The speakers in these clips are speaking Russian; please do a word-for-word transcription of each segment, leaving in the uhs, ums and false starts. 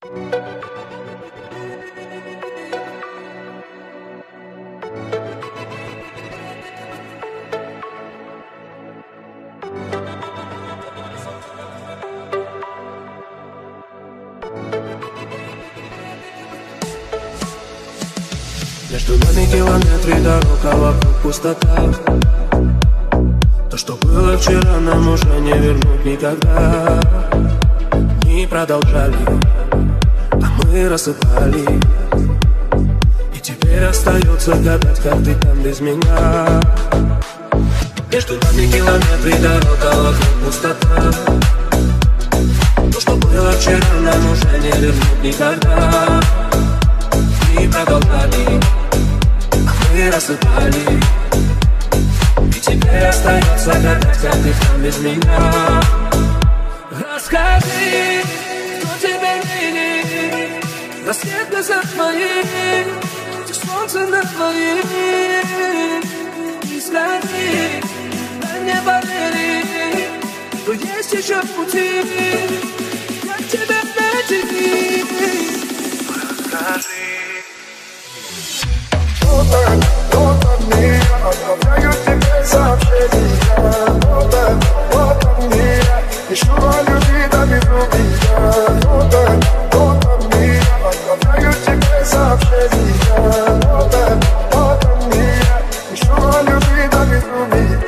Между нами километры дорог, а вокруг пустота. То, что было вчера, нам уже не вернуть никогда. Мы продолжали, а мы рассыпали. И теперь остается гадать, как ты там без меня. Между нами километры дорог, а вокруг пустота. То, что было вчера, нам уже не вернуть никогда. Мы продолжали, а мы рассыпали. И теперь остается гадать, как ты там без меня. Расскажи, кто тебя видит. Рассвет глаза твои, солнце на твои. И сходи, дай мне поверить, что есть еще пути, как тебя найти. Расскажи. Вот они, отправляю тебе сообщения. Вот он, вот они, ищу о любви, да без меня. Вот он, вот они, отправляю тебе сообщения. Вот он, вот они, ищу о любви, да без меня.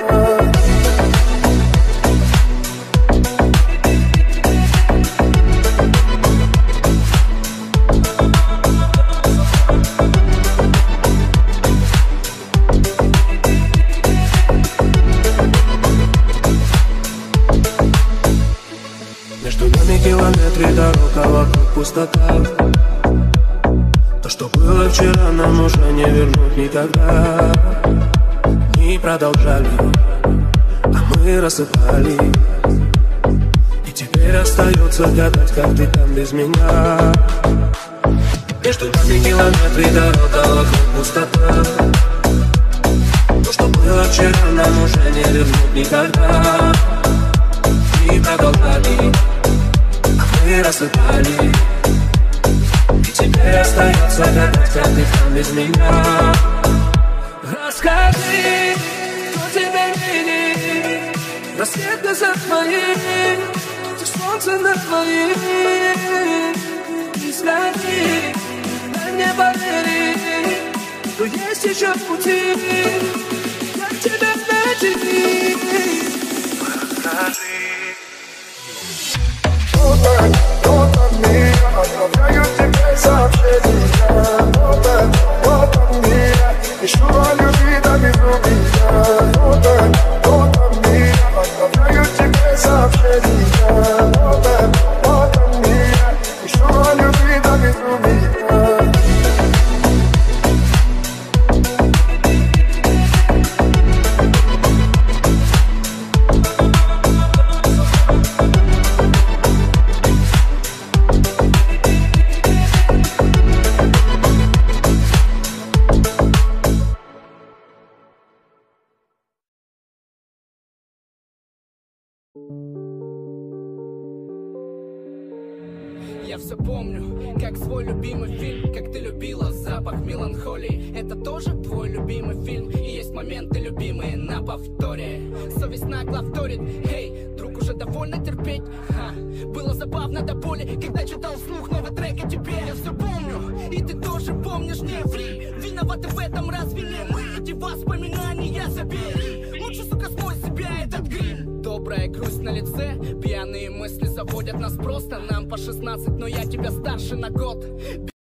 Километры дорог, а вокруг пустота. То, что было вчера, нам уже не вернуть никогда. Мы продолжали, а мы рассыпали. И теперь остается гадать, как ты там без меня. Между нами километры дорог, а вокруг пустота. То, что было вчера, нам уже не вернуть никогда. Мы продолжали, мы рассыпали. И теперь остается гадать, как ты там без меня. Расскажи, кто тебя видит. Рассвет глаза твои, солнце на твои. И сходи, дай мне поверить, что есть еще пути, как тебя найти. Расскажи. Вот он, вот они, отправляю тебе сообщения. Вот он, вот они, ищу о любви, да без меня. Вот он, вот они, отправляю тебе сообщения. Вот он, вот они, ищу о любви, да без меня. Я все помню, как свой любимый фильм, как ты любила запах меланхолии. Это тоже твой любимый фильм, и есть моменты любимые на повторе. Совесть нагло вторит, эй, друг, уже довольно терпеть. Ха. Было забавно до боли, когда читал вслух новый трек о тебе. Я все помню, и ты тоже помнишь, не ври. Виноваты в этом разве не мы? Эти воспоминания забери. Лучше, сука, смой с себя этот грим. Добрая грусть на лице, пьяные мысли заводят нас просто. Нам по шестнадцать, но я тебя старше на год.